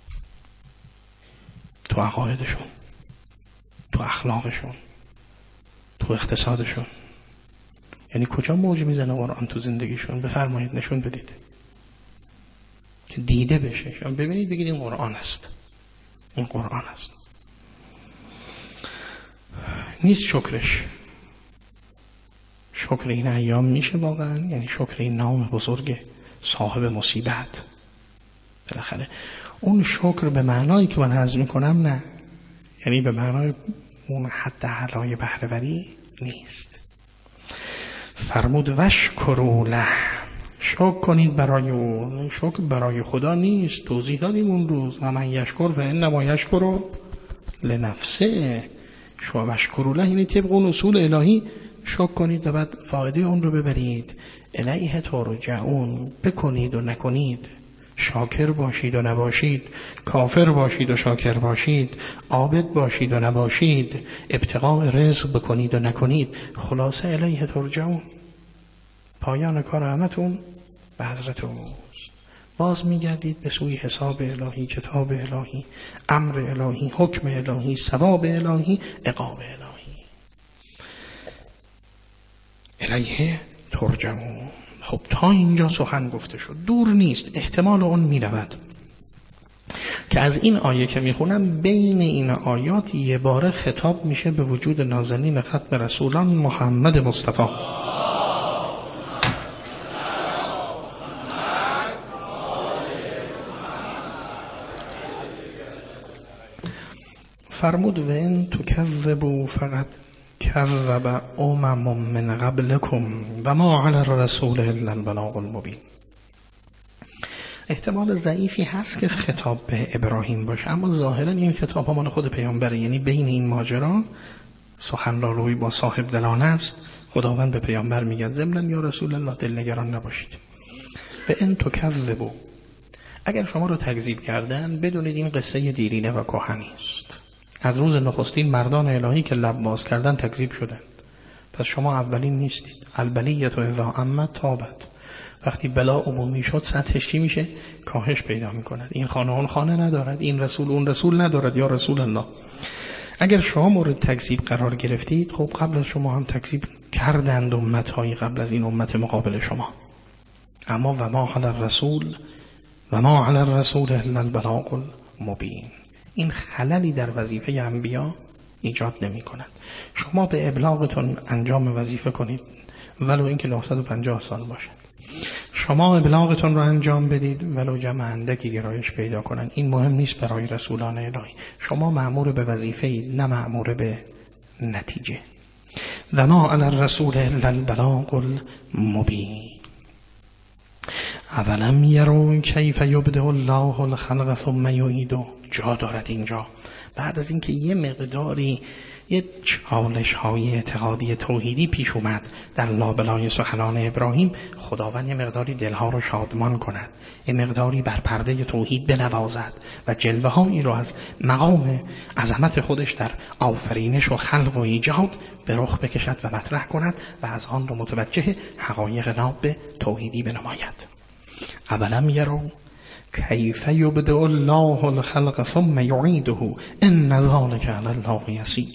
تو عقایدشون، تو اخلاقشون، تو اقتصادشون. یعنی کجا موج میزنه قرآن تو زندگیشون؟ بفرمایید نشون بدید که دیده بشه. شما ببینید بگید این قرآن است، این قرآن است. نیست شکرش. شکر این ایام میشه واقعا؟ یعنی شکر این نام بزرگ صاحب مصیبت. بالاخره اون شکر به معنایی که من عرض میکنم نه، یعنی به معنای اون حد اعلای بهره‌وری نیست. فرمود وشکروا له، شکر کنید برای او. شکر برای خدا نیست، توضیح دادیم اون روز. و من یشکر فانما یشکر لنفسه. شما وشکروا له یعنی طبق اون اصول الهی شکر کنید و بعد فایده اون رو ببرید. الیه ترجعون، بکنید و نکنید، شاکر باشید و نباشید، کافر باشید و شاکر باشید، عابد باشید و نباشید، ابتغاء رزق بکنید و نکنید، خلاصه الیه ترجعون. پایان کار همتون به حضرت اوست. باز میگردید به سوی حساب الهی، کتاب الهی، امر الهی، حکم الهی، ثواب الهی، عقاب الهی. الیه ترجعون. خب تا اینجا سخن گفته شد. دور نیست، احتمال اون میرود که از این آیه که میخونم بین این آیات یه باره خطاب میشه به وجود نازنین ختم رسولان محمد مصطفی. فرمود و ان تکذبوا فقط کذب امم من قبلکم و ما علی الرسول الا البلاغ المبین. احتمال ضعیفی هست که خطاب به ابراهیم باشه، اما ظاهرا این خطاب ها مال خود پیامبره. یعنی بین این ماجرا سخنرانی با صاحب دلانه است. خداوند به پیامبر میگه ضمن یا رسول الله دلنگران نباشید. و ان تکذبوا، اگر شما رو تکذیب کردن بدونید این قصه دیرینه و کهنی است. از روز نخستین مردان الهی که لب باز کردن تکذیب شدن. پس شما اولین نیستید. البلیة اذا عمت تابت. وقتی بلا عمومی شد سطحش چی میشه؟ کاهش پیدا میکند. این خانه اون خانه ندارد، این رسول اون رسول ندارد یا رسول الله. اگر شما مورد تکذیب قرار گرفتید، خب قبل از شما هم تکذیب کردند امت‌های قبل از این امت مقابل شما. اما و ما علی الرسول و ما علی الرسول الا البلاغ المبین. این خللی در وظیفه انبیا ایجاد نمی کند. شما به ابلاغتون انجام وظیفه کنید ولو اینکه نهصد و پنجاه سال باشد. شما ابلاغتون رو انجام بدید ولو جمع اندکی گرایش پیدا کنند. این مهم نیست برای رسولان الهی. شما مأمور به وظیفه اید، نه مأمور به نتیجه. و ما علی الرسول الا البلاغ المبین. اولم یرون کیف یبدئ الله الخلق ثم یعیده. جا دارد اینجا بعد از اینکه یه مقداری یه چالش های اعتقادی توحیدی پیش اومد در لابلای سخنان ابراهیم، خداوند یه مقداری دلها رو شادمان کند، یه مقداری بر پرده توحید بنوازد و جلوه هایی رو از مقام عظمت خودش در آفرینش و خلق و ایجاد به رخ بکشد و مطرح کند و از آن رو متوجه حقایق ناب توحیدی بنماید. اولم یرو کیف یبدئ الله الخلق ثم یعیده ان ذلک علی الله یسیر.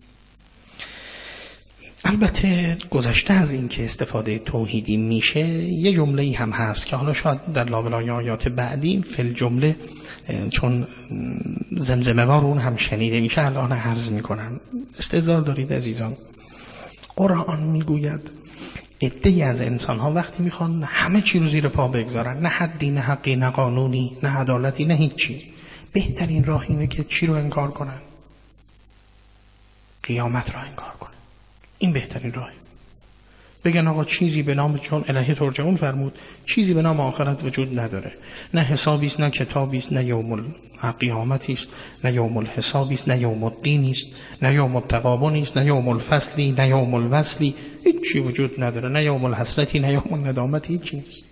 البته گذشته از این که استفاده توحیدی میشه، یه جمله‌ای هم هست که حالا شاید در لابلای آیات بعدی فی الجمله چون زمزمه وار اون هم شنیده میشه الان عرض میکنم. استحضار دارید عزیزان. قرآن میگوید عده‌ای از انسان‌ها وقتی میخوان همه چی رو زیر پا بگذارن، نه حدی نه حقی نه قانونی نه عدالتی نه هیچی، بهترین راه اینه که چی رو انکار کنن؟ قیامت رو انکار کنن. این بهترین راهه. بگن آقا چیزی به نام، چون الهی ترجمون فرمود چیزی به نام آخرت وجود نداره، نه حسابی است، نه کتابی است، نه یوم القیامتی است، نه یوم الحسابی است، نه یوم الدینی است، نه یوم التقابنی است، نه یوم الفصلی، نه یوم الوصلی، هیچی وجود نداره، نه یوم الحسرتی، نه یوم الندامتی، هیچی نیست.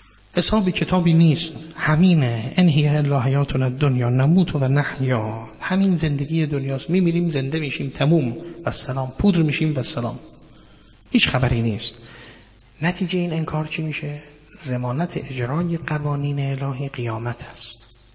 حسابی کتابی نیست، همینه. ان هی الا حیاتنا الدنیا نموت و نحیا. همین زندگی دنیاست. میمیریم، زنده میشیم، تموم و سلام، پودر میشیم و سلام، هیچ خبری نیست. نتیجه این انکار چی میشه؟ ضمانت اجرای قوانین الهی قیامت است.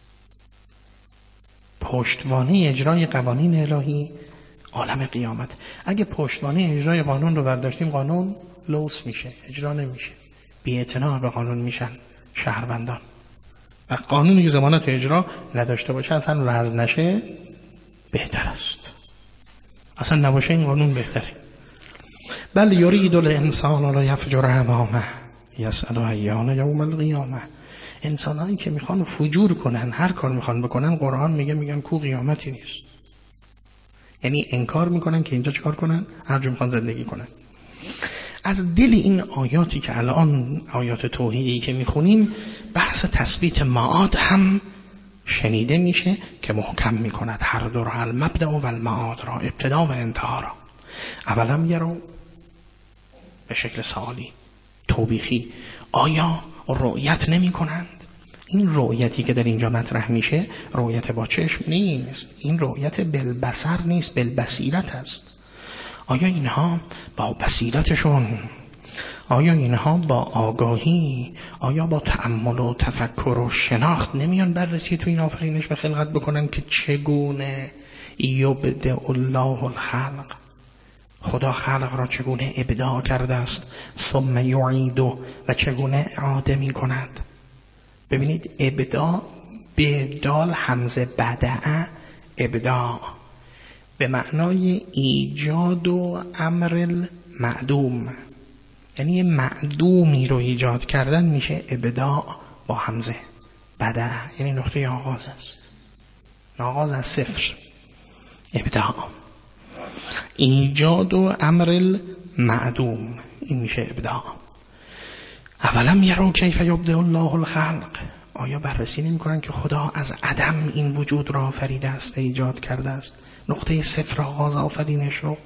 پشتوانه اجرای قوانین الهی عالم قیامت. اگه پشتوانه اجرای قانون رو برداشتیم، قانون لوث میشه، اجرا نمیشه، بی‌اعتنا به قانون میشن شهروندان. و قانونی که ضمانت اجرا نداشته باشه، اصلا وضع نشه، بهتر است. اصلا نباشه این قانون بهتره. بل یرید الانسان لا یفجر امامه یسأل ایان یوم القیامه. انسانایی که میخوان فجور کنن، هر کار میخوان بکنن، قرآن میگه میگن کو قیامتی نیست. یعنی انکار میکنن که اینجا چیکار کنن؟ هر جا میخوان زندگی کنن. از دل این آیاتی که الان آیات توحیدی که میخونیم، بحث تثبیت معاد هم شنیده میشه که محکم میکند هر دو را، المبدأ و المعاد را، ابتدا و انتها را. اولم یرو به شکل سوالی توبیخی، آیا رؤیت نمی کنند؟ این رؤیتی که در اینجا مطرح میشه رؤیت با چشم نیست، این رؤیت بالبصر نیست، بالبصیرت است. آیا اینها با بصیرتشون، آیا اینها با آگاهی، آیا با تأمل و تفکر و شناخت نمیان بررسی تو این آفرینش و خلقت بکنن که چگونه یبدأ الله الخلق، خدا خلق را چگونه ابداع کرده است، ثم یعید و چگونه اعاده می کند. ببینید ابداع به دال همزه بدعه، ابداع به معنای ایجاد و امر المعدوم، یعنی معدومی رو ایجاد کردن میشه ابداع با همزه بدعه، یعنی نقطه آغاز است، آغاز از صفر، ابداع، ایجاد و امر المعدوم، این میشه ابداع. اولم یرو کیف یبدأ الله الخلق، آیا بررسی نمی کنن که خدا از عدم این وجود را آفریده است و ایجاد کرده است، نقطه صفر آغاز آفرینش رو.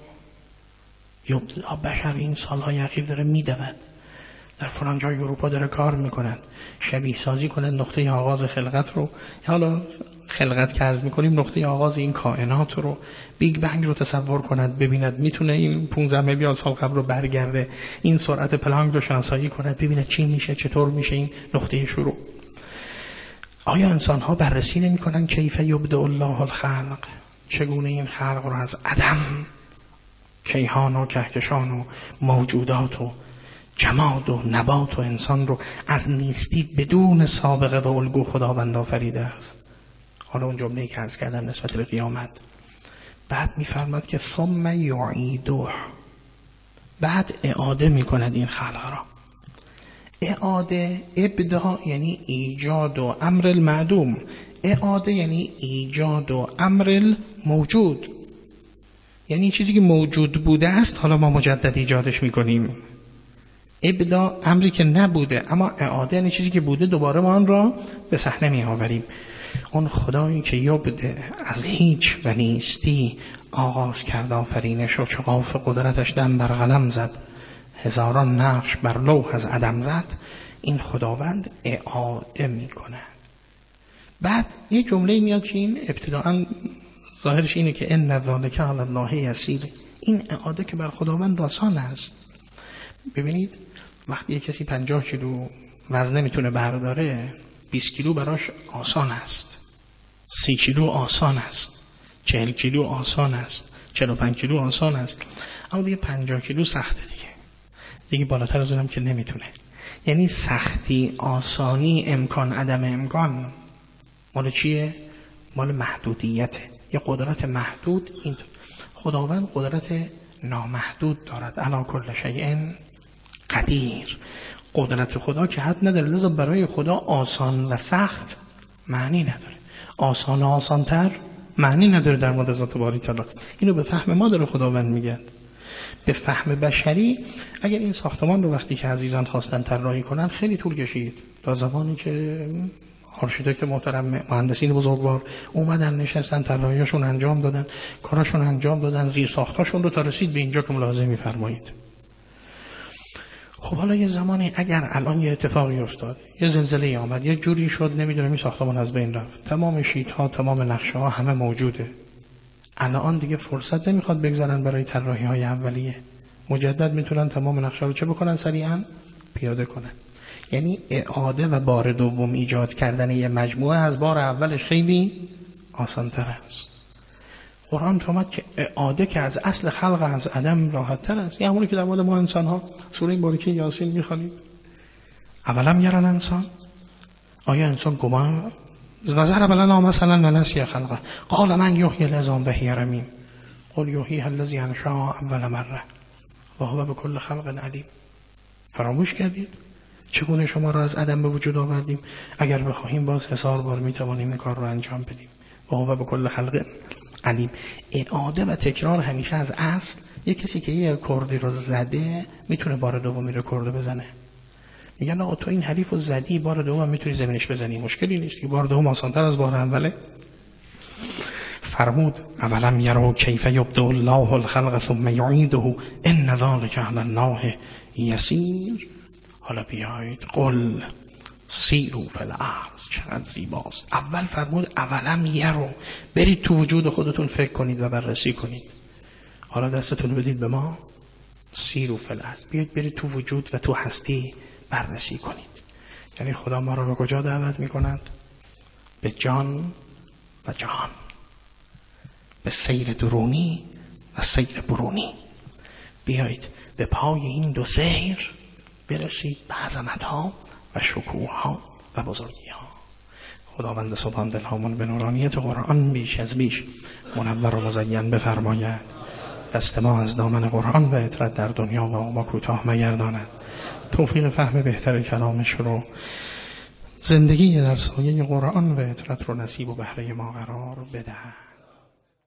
یبدأ بشر این سالهای اخیر داره میدود، در فلان جای اروپا داره کار میکنن، شبیه سازی کنن نقطه آغاز خلقت رو، حالا خلقت که عرض میکنیم نقطه آغاز این کائنات رو، بیگ بنگ رو تصور کند، ببیند میتونه این پانزده میلیارد سال قبل رو برگرده، این سرعت پلانک رو شناسایی کند، ببیند چی میشه، چطور میشه این نقطه شروع. آیا انسان ها بررسی نمی کنن کیف یبدأ الله الخلق، چگونه این خلق رو از عدم، کیهان و کهکشان و موجودات و جماد و نبات و انسان رو از نیستی بدون سابقه و الگو خداوند آفریده است. حالا اون جمله‌ای که عرض کردم نسبت به قیامت، بعد می‌فرماد که ثم یعیده، بعد اعاده می‌کند این خلق را. اعاده، ابداع یعنی ایجاد و امر المعدوم، اعاده یعنی ایجاد و امر الموجود، یعنی چیزی که موجود بوده است حالا ما مجدد ایجادش می‌کنیم. ابداع امری که نبوده، اما اعاده یعنی چیزی که بوده دوباره ما آن را به صحنه می‌آوریم. اون خدایی که یبدأ از هیچ و نیستی آغاز کرد آفرینش و چقاف قدرتش دم بر قلم زد، هزاران نقش بر لوح از عدم زد، این خداوند اعاده میکنه. بعد یه جمله میاد که این ابتداءً ظاهرش اینه که ان ذلک علی الله یسیر، این اعاده که بر خداوند آسان است. ببینید وقتی یک کسی پنجاه کیلو وزن نمیتونه برداره، بیست کیلو براش آسان است، سی کیلو آسان است، چهل کیلو آسان است، چهل و پنج کیلو آسان است، اما دیگه پنجاه کیلو سخته دیگه دیگه بالاتر از اونم که نمیتونه. یعنی سختی، آسانی، امکان، عدم امکان مال چیه؟ مال محدودیته، یه قدرت محدود. این خداوند قدرت نامحدود دارد، علی کل شیء قدیر. قدرت خدا که حد نداره، لذا برای خدا آسان و سخت معنی نداره، آسان و آسانتر معنی نداره در مورد ذات باری تعالی. اینو به فهم ما داره خداوند میگه. به فهم بشری اگر این ساختمان رو وقتی که عزیزان خواستن طراحی کنن خیلی طول کشید، تا زمانی که آرشیتکت محترم، مهندسین بزرگوار اومدن نشستن طراحیاشون انجام دادن، کاراشون انجام دادن، زیر ساختاشون رو تا رسید به اینجا که ملاحظه می‌فرمایید. خب حالا یه زمانی اگر الان یه اتفاقی افتاد، یه زلزله آمد، یه جوری شد نمیدونم این ساختمان از بین رفت، تمام شیت ها، تمام نقشه ها همه موجوده، الان دیگه فرصت نمیخواد بگذارن برای طراحی های اولیه، مجدد میتونن تمام نقشه رو چه بکنن؟ سریعا پیاده کنن. یعنی اعاده و بار دوم ایجاد کردن یه مجموعه از بار اولش خیلی آسان تر است. قرآن فرمود که اعاده که از اصل خلق از عدم راحت تر است. یه همونی که در مورد ما انسان ها سوره بارکه یاسین میخوانید، اولم یرن انسان، آیا انسان گمان نظر بلنا مثلا ننسی خلقه قال من یحیی العظام و هی رمیم قل یحییها الذی انشأها اول مره و هو بكل خلق علیم. فراموش کردید چگونه شما را از عدم به وجود آوردیم؟ اگر بخواهیم باز هزار بار میتوانیم این کار را انجام بدیم. و هو بكل خلق علیم. اعاده و تکرار همیشه از اصل. یک کسی که یه رکوردی رو زده میتونه بار دومی رکورد بزنه. میگن آقا تو این حریف رو زدی، بار دوم میتونی زمینش بزنی، مشکلی نیست، بار دوم آسان‌تر از بار اوله. فرمود اولم یروا کیف یبدئ الله الخلق ثم یعیده ان ذلک علی الله یسیر. حالا بیایید قل سیروا فی الارض. چقدر زیباست. اول فرمود اولم یروا، برید تو وجود خودتون فکر کنید و بررسی کنید. حالا دستتون بدید به ما، سیروا فی الارض، بیاید برید تو وجود و تو هستی بررسی کنید. یعنی خدا ما رو به کجا دعوت می‌کند؟ به جان و جهان، به سیر درونی و سیر برونی. بیایید به پای این دو سیر برسید به عظمت‌ها و شکوه‌ها و بزرگی‌ها. خداوند سبحان دلهامون به نورانیت قرآن بیش از بیش منور و مزین بفرماید. دست ما از دامن قرآن و عطرت در دنیا و ما کوتاه مگرداند. توفیق فهم بهتر کلامش رو، زندگی در سایه قرآن و عطرت رو نصیب و بهره ما قرار بدهد.